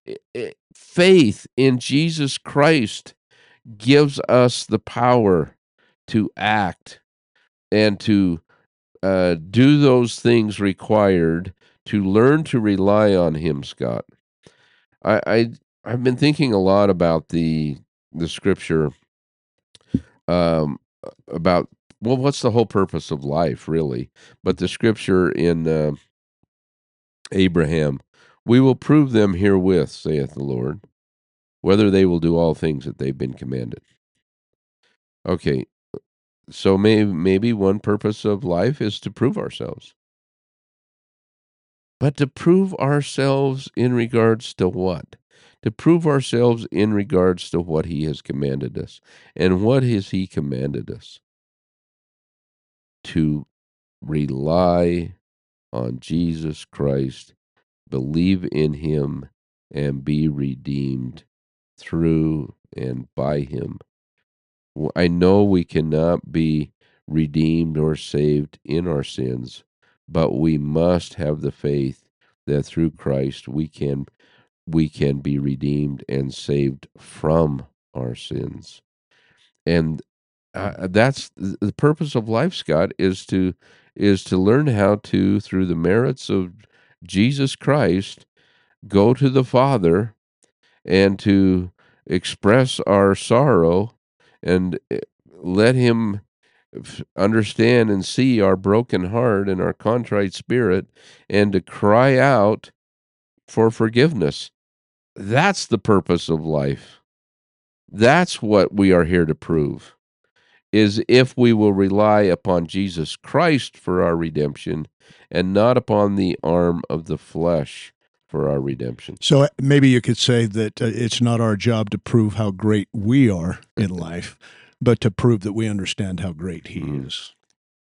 Faith in Jesus Christ gives us the power to act and to uh, do those things required to learn to rely on Him, Scott. I, I I've been thinking a lot about the the scripture um, about well, what's the whole purpose of life, really? But the scripture in uh, Abraham, we will prove them herewith, saith the Lord, whether they will do all things that they've been commanded. Okay, so maybe maybe one purpose of life is to prove ourselves. But to prove ourselves in regards to what? To prove ourselves in regards to what He has commanded us. And what has He commanded us? To rely on Jesus Christ, believe in Him, and be redeemed through and by Him. I know we cannot be redeemed or saved in our sins, but we must have the faith that through Christ we can we can be redeemed and saved from our sins. And uh, that's the purpose of life, Scott, is to is to learn how to, through the merits of Jesus Christ, go to the Father and to express our sorrow and let Him understand and see our broken heart and our contrite spirit, and to cry out for forgiveness. That's the purpose of life. That's what we are here to prove, is if we will rely upon Jesus Christ for our redemption and not upon the arm of the flesh for our redemption. So maybe you could say that uh, it's not our job to prove how great we are in life, but to prove that we understand how great He mm. is.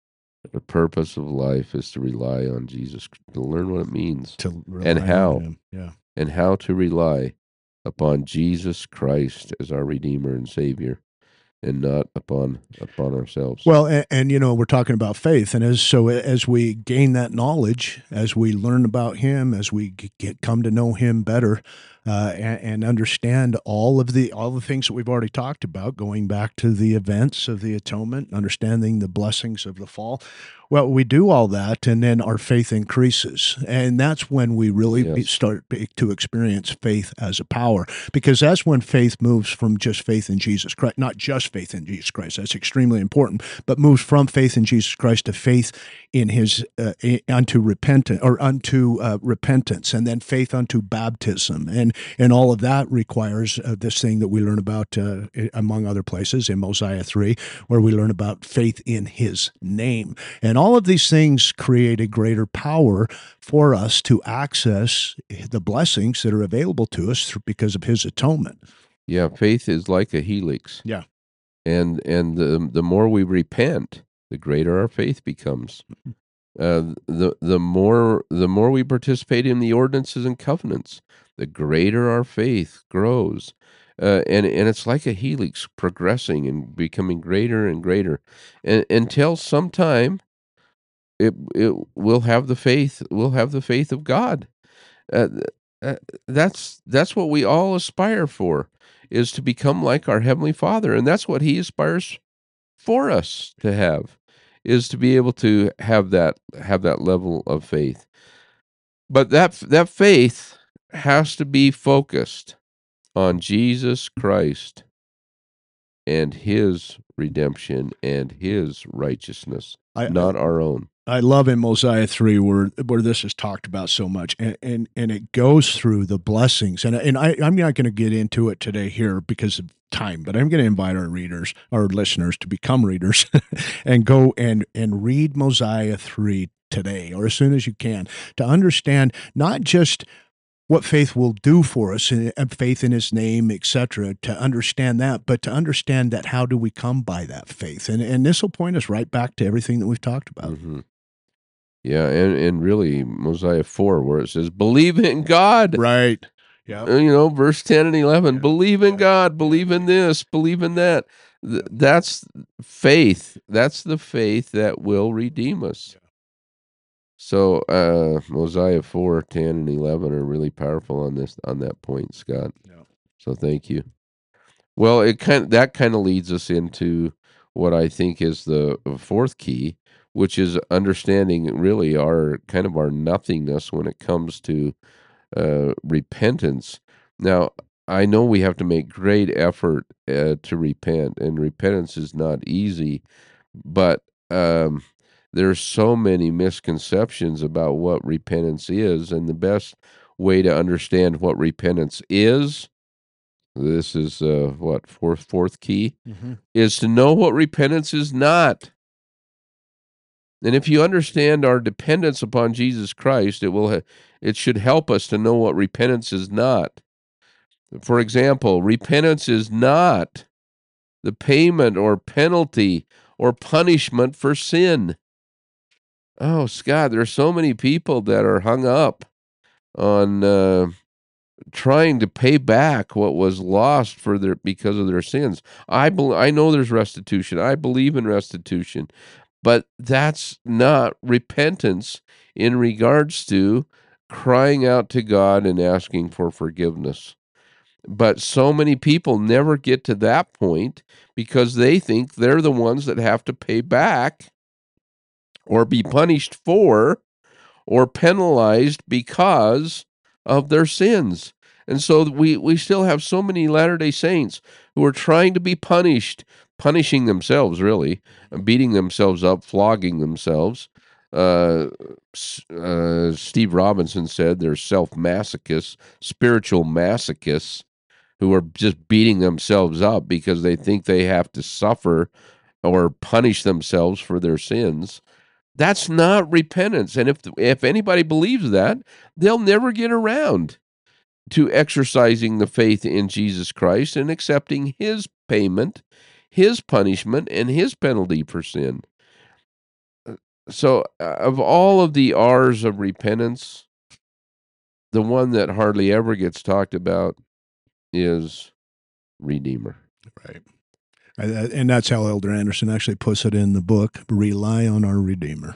The purpose of life is to rely on Jesus, to learn what it means To rely and on how, him. Yeah. and how to rely upon Jesus Christ as our Redeemer and Savior, and not upon upon ourselves. Well, and, and you know, we're talking about faith, and as so as we gain that knowledge, as we learn about Him, as we g- get come to know Him better, uh, and, and understand all of the all the things that we've already talked about, going back to the events of the atonement, understanding the blessings of the fall. Well, we do all that, and then our faith increases, and that's when we really be, Yes. start be- to experience faith as a power, because that's when faith moves from just faith in Jesus Christ, not just faith in Jesus Christ. That's extremely important, but moves from faith in Jesus Christ to faith in His uh, unto repentance or unto uh, repentance, and then faith unto baptism, and and all of that requires uh, this thing that we learn about uh, among other places in Mosiah three, where we learn about faith in His name, and all of these things create a greater power for us to access the blessings that are available to us because of His atonement. Yeah, faith is like a helix. Yeah. And and the the more we repent, the greater our faith becomes. Uh, the the more the more we participate in the ordinances and covenants, the greater our faith grows. Uh, and and it's like a helix progressing and becoming greater and greater, and, until sometime it it will have the faith we'll have the faith of God. Uh, uh, that's that's what we all aspire for, is to become like our Heavenly Father, and that's what He aspires for us to have, is to be able to have that have that level of faith. But that that faith has to be focused on Jesus Christ and His redemption and His righteousness, I, I not our own. I love in Mosiah three where where this is talked about so much, and and, and it goes through the blessings, and and I, I'm not going to get into it today here because of time, but I'm going to invite our readers, our listeners, to become readers and go and and read Mosiah three today or as soon as you can, to understand not just what faith will do for us, and faith in His name, et cetera, to understand that, but to understand that how do we come by that faith? And and this will point us right back to everything that we've talked about. Mm-hmm. Yeah, and, and really Mosiah four, where it says, believe in God. Right. Yeah. You know, verse ten and eleven, Yeah. believe in Yeah. God, believe Yeah. in this, believe in that. Th- That's faith. That's the faith that will redeem us. Yeah. So uh, Mosiah four, ten, and eleven are really powerful on this on that point, Scott. Yeah. So thank you. Well, it kind that kind of leads us into what I think is the fourth key, which is understanding really our kind of our nothingness when it comes to uh, repentance. Now, I know we have to make great effort uh, to repent, and repentance is not easy, but um, there's so many misconceptions about what repentance is, and the best way to understand what repentance is, this is uh, what fourth fourth key, Mm-hmm. is to know what repentance is not. And if you understand our dependence upon Jesus Christ, it will ha- it should help us to know what repentance is not. For example, repentance is not the payment or penalty or punishment for sin. Oh, Scott, there are so many people that are hung up on uh, trying to pay back what was lost for their because of their sins. I bel I know there's restitution. I believe in restitution, but that's not repentance in regards to crying out to God and asking for forgiveness. But so many people never get to that point because they think they're the ones that have to pay back or be punished for or penalized because of their sins. And so we, we still have so many Latter-day Saints who are trying to be punished, punishing themselves, really, beating themselves up, flogging themselves. Uh, uh, Steve Robinson said they're self-masochists, spiritual masochists, who are just beating themselves up because they think they have to suffer or punish themselves for their sins. That's not repentance. And if if anybody believes that, they'll never get around to exercising the faith in Jesus Christ and accepting His payment, His punishment, and His penalty for sin. so uh, of all of the R's of repentance, the one that hardly ever gets talked about is Redeemer. Right. And that's how Elder Anderson actually puts it in the book, rely on our Redeemer.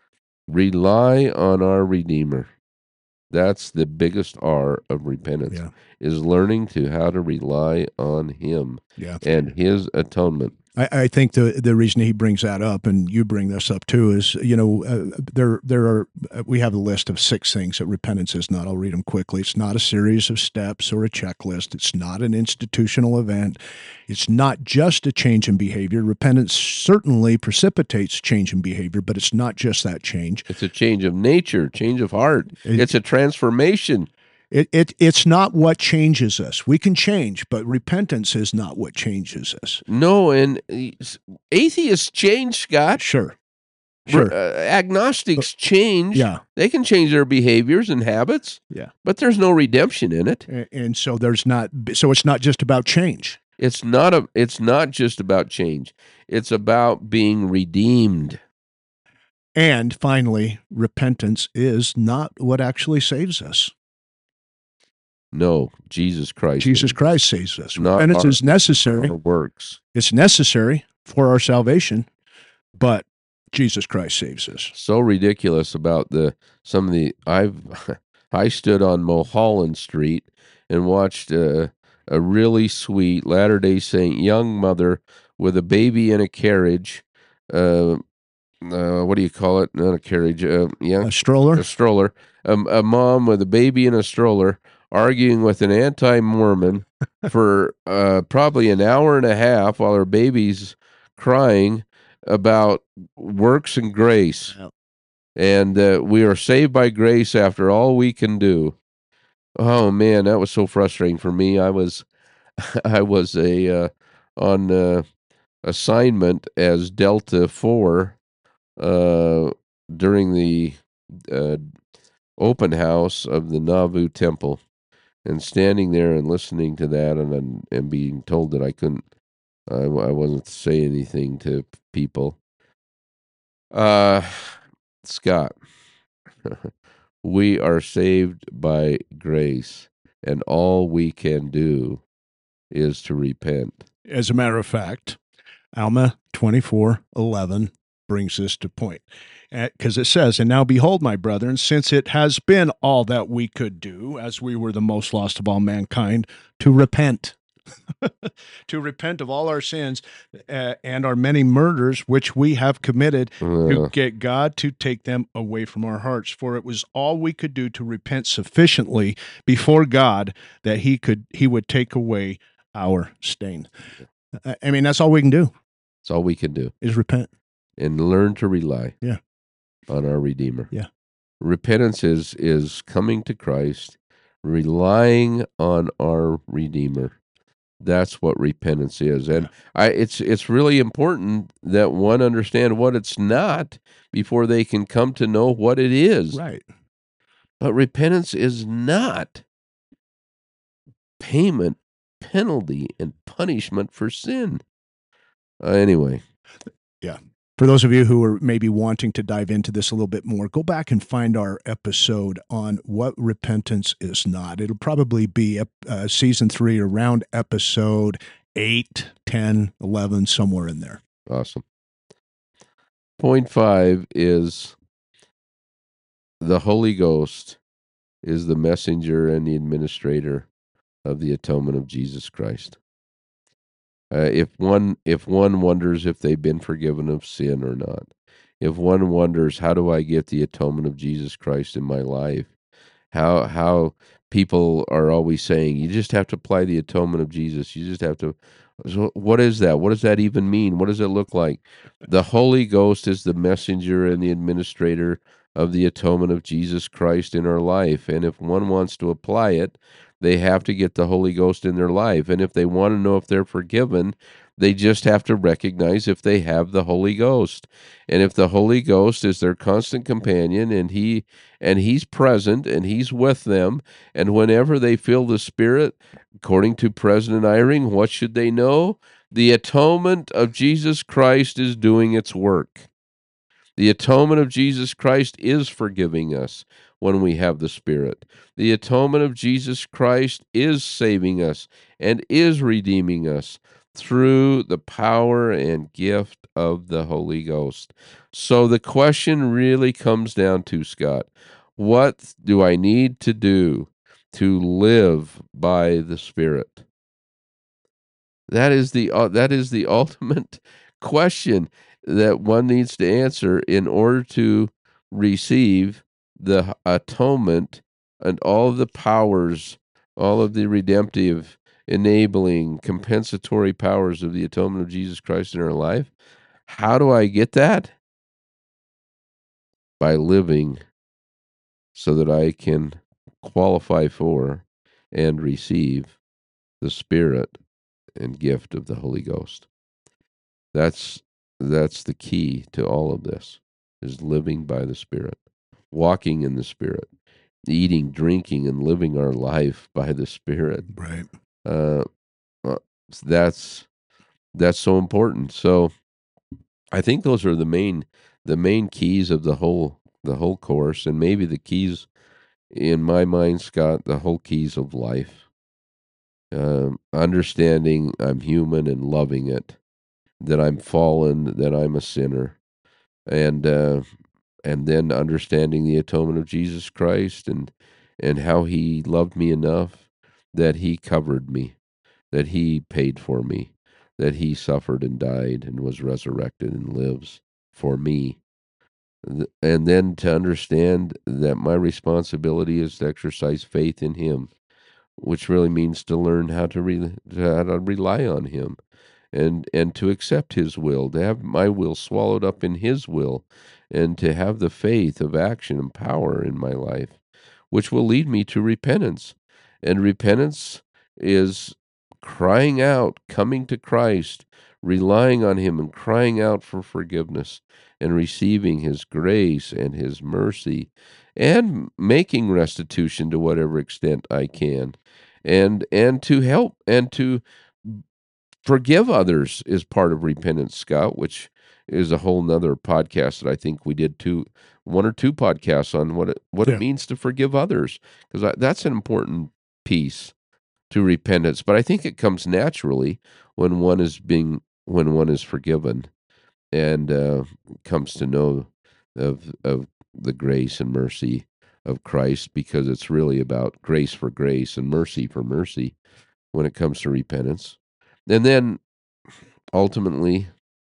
Rely on our Redeemer. That's the biggest R of repentance, Yeah. is learning to how to rely on him Yeah. and his atonement. I, I think the the reason he brings that up, and you bring this up too, is, you know, uh, there there are uh, we have a list of six things that repentance is not. I'll read them quickly. It's not a series of steps or a checklist. It's not an institutional event. It's not just a change in behavior. Repentance certainly precipitates change in behavior, but it's not just that change. It's a change of nature, change of heart. It- It's a transformation. It, it it's not what changes us. We can change, but repentance is not what changes us. No, and uh, atheists change, Scott. Sure, Re- sure, uh, agnostics change. yeah, They can change their behaviors and habits, yeah. but there's no redemption in it. And, and so there's not. So it's not just about change. It's not a. It's not just about change. It's about being redeemed. And finally, repentance is not what actually saves us. No, Jesus Christ. Jesus is Christ saves us. not Repentance our- is necessary. our works. It's necessary for our salvation, but Jesus Christ saves us. So ridiculous about the some of the I've I stood on Mulholland Street and watched a, a really sweet Latter-day Saint young mother with a baby in a carriage. Uh, uh, what do you call it? Not a carriage. Uh, yeah, A stroller. a stroller. Um, a mom with a baby in a stroller arguing with an anti-Mormon for uh, probably an hour and a half while her baby's crying about works and grace. Yep. And uh, we are saved by grace after all we can do. Oh man, that was so frustrating for me. I was, I was a uh, on uh, assignment as Delta Four uh, during the uh, open house of the Nauvoo Temple, and standing there and listening to that, and and, and being told that I couldn't, I, I wasn't to say anything to p- people. Uh, Scott, we are saved by grace, and all we can do is to repent. As a matter of fact, Alma twenty-four eleven brings this to point. Because it says, and now behold, my brethren, since it has been all that we could do, as we were the most lost of all mankind, to repent. To repent of all our sins uh, and our many murders which we have committed, to Uh, get God to take them away from our hearts. For it was all we could do to repent sufficiently before God that he could he would take away our stain. I I mean, that's all we can do it's all we can do, is repent. and learn to rely Yeah. on our Redeemer. Yeah. Repentance is is coming to Christ, relying on our Redeemer. That's what repentance is. And I it's it's really important that one understand what it's not before they can come to know what it is. Right. But repentance is not payment, penalty, and punishment for sin. Uh, anyway, For those of you who are maybe wanting to dive into this a little bit more, go back and find our episode on what repentance is not. It'll probably be uh, season three, around episode eight, ten, eleven, somewhere in there. awesome. Point five is the Holy Ghost is the messenger and the administrator of the atonement of Jesus Christ. Uh, if one if one wonders if they've been forgiven of sin or not, if one wonders how do I get the atonement of Jesus Christ in my life, how how people are always saying you just have to apply the atonement of Jesus, you just have to. So what is that? What does that even mean? What does it look like? The Holy Ghost is the messenger and the administrator of the atonement of Jesus Christ in our life, and if one wants to apply it, they have to get the Holy Ghost in their life. And if they want to know if they're forgiven, they just have to recognize if they have the Holy Ghost. And if the Holy Ghost is their constant companion and he and he's present and he's with them, and whenever they feel the Spirit, according to President Eyring, what should they know? The atonement of Jesus Christ is doing its work. The atonement of Jesus Christ is forgiving us when we have the Spirit. The atonement of Jesus Christ is saving us and is redeeming us through the power and gift of the Holy Ghost. So the question really comes down to, Scott, what do I need to do to live by the Spirit? That is the uh, that is the ultimate question that one needs to answer in order to receive the atonement and all of the powers, all of the redemptive, enabling, compensatory powers of the atonement of Jesus Christ in our life. How do I get that? By living so that I can qualify for and receive the Spirit and gift of the Holy Ghost. That's that's the key to all of this, is living by the Spirit, walking in the Spirit, eating, drinking, and living our life by the Spirit. Right. Uh, uh, that's that's so important. So I think those are the main the main keys of the whole the whole course, and maybe the keys in my mind, Scott, the whole keys of life. Um, understanding I'm human and loving it, that I'm fallen, that I'm a sinner, and uh, and then understanding the atonement of Jesus Christ and and how He loved me enough that He covered me, that He paid for me, that He suffered and died and was resurrected and lives for me. Th- And then to understand that my responsibility is to exercise faith in Him, which really means to learn how to, re- how to rely on Him and and to accept His will, to have my will swallowed up in His will, and to have the faith of action and power in my life, which will lead me to repentance. And repentance is crying out, coming to Christ, relying on Him, and crying out for forgiveness, and receiving His grace and His mercy, and making restitution to whatever extent I can, and and to help and to forgive others is part of repentance, Scott, which is a whole nother podcast that I think we did two, one or two podcasts on what it, what it Yeah. means to forgive others, because that's an important piece to repentance. But I think it comes naturally when one is being when one is forgiven and uh, comes to know of of the grace and mercy of Christ, because it's really about grace for grace and mercy for mercy when it comes to repentance. And then ultimately,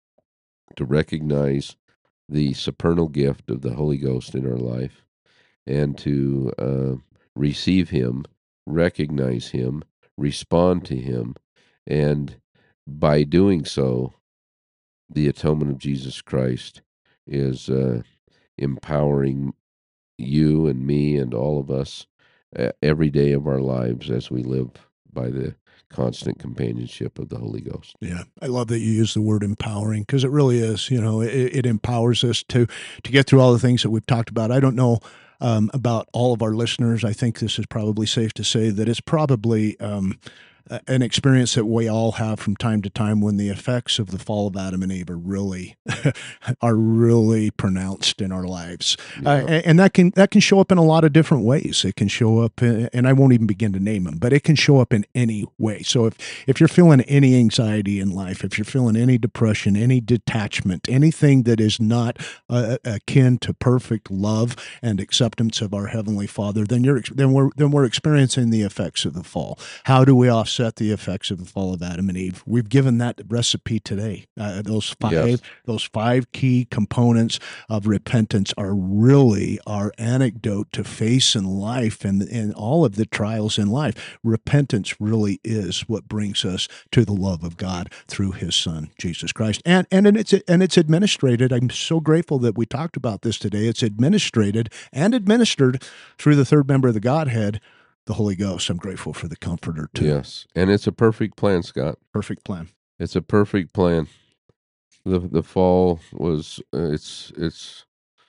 to recognize the supernal gift of the Holy Ghost in our life and to uh, receive Him, recognize Him, respond to Him, and by doing so, the atonement of Jesus Christ is uh, empowering you and me and all of us uh, every day of our lives as we live by the constant companionship of the Holy Ghost. Yeah, I love that you use the word empowering, because it really is. You know, it, it empowers us to to get through all the things that we've talked about. I don't know um, about all of our listeners. I think this is probably safe to say that it's probably um, a- an experience that we all have from time to time when the effects of the fall of Adam and Eve are really are really pronounced in our lives, uh, Yeah. and, and that can that can show up in a lot of different ways. It can show up, in, and I won't even begin to name them, but it can show up in any way. So if if you're feeling any anxiety in life, if you're feeling any depression, any detachment, anything that is not uh, akin to perfect love and acceptance of our Heavenly Father, then you're then we're then we're experiencing the effects of the fall. How do we offset the effects of the fall of Adam and Eve? We've given that recipe today. Uh, those five Yes. those five key components of repentance are really our antidote to face in life and and all of the trials in life. Repentance really is what brings us to the love of God through His Son Jesus Christ, and and it's and it's administrated. I'm so grateful that we talked about this today. It's administrated and administered through the third member of the Godhead, the Holy Ghost. I'm grateful for the Comforter too. Yes. And it's a perfect plan, Scott. Perfect plan. It's a perfect plan. The the fall was uh, it's it's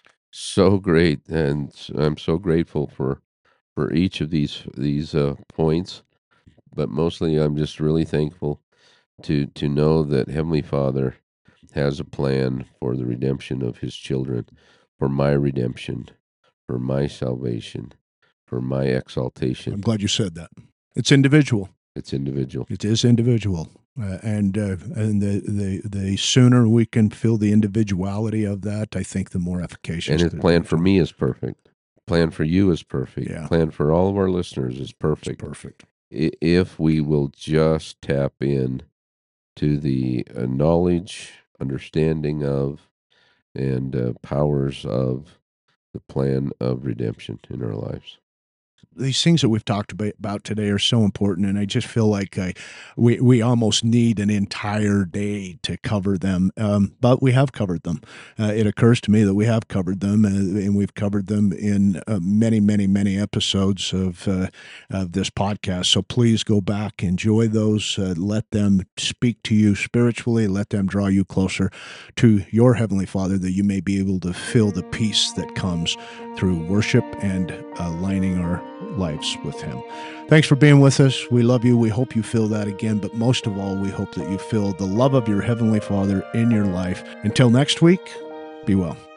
so great, and I'm so grateful for for each of these these uh, points. But mostly, I'm just really thankful to to know that Heavenly Father has a plan for the redemption of his children, for my redemption, for my salvation, for my exaltation. I'm glad you said that. It's individual. It's individual. It is individual. Uh, and uh, and the, the the sooner we can feel the individuality of that, I think the more efficacious. And his plan for me is perfect. Plan for you is perfect. Yeah. Plan for all of our listeners is perfect. It's perfect. If we will just tap in to the uh, knowledge, understanding of, and uh, powers of the plan of redemption in our lives. These things that we've talked about today are so important, and I just feel like I, we we almost need an entire day to cover them. Um, but we have covered them. Uh, it occurs to me that we have covered them, uh, and we've covered them in uh, many, many, many episodes of uh, of this podcast. So please go back, enjoy those, uh, let them speak to you spiritually, let them draw you closer to your Heavenly Father, that you may be able to feel the peace that comes through worship and aligning our lives with Him. Thanks for being with us. We love you. We hope you feel that again, but most of all, we hope that you feel the love of your Heavenly Father in your life. Until next week, be well.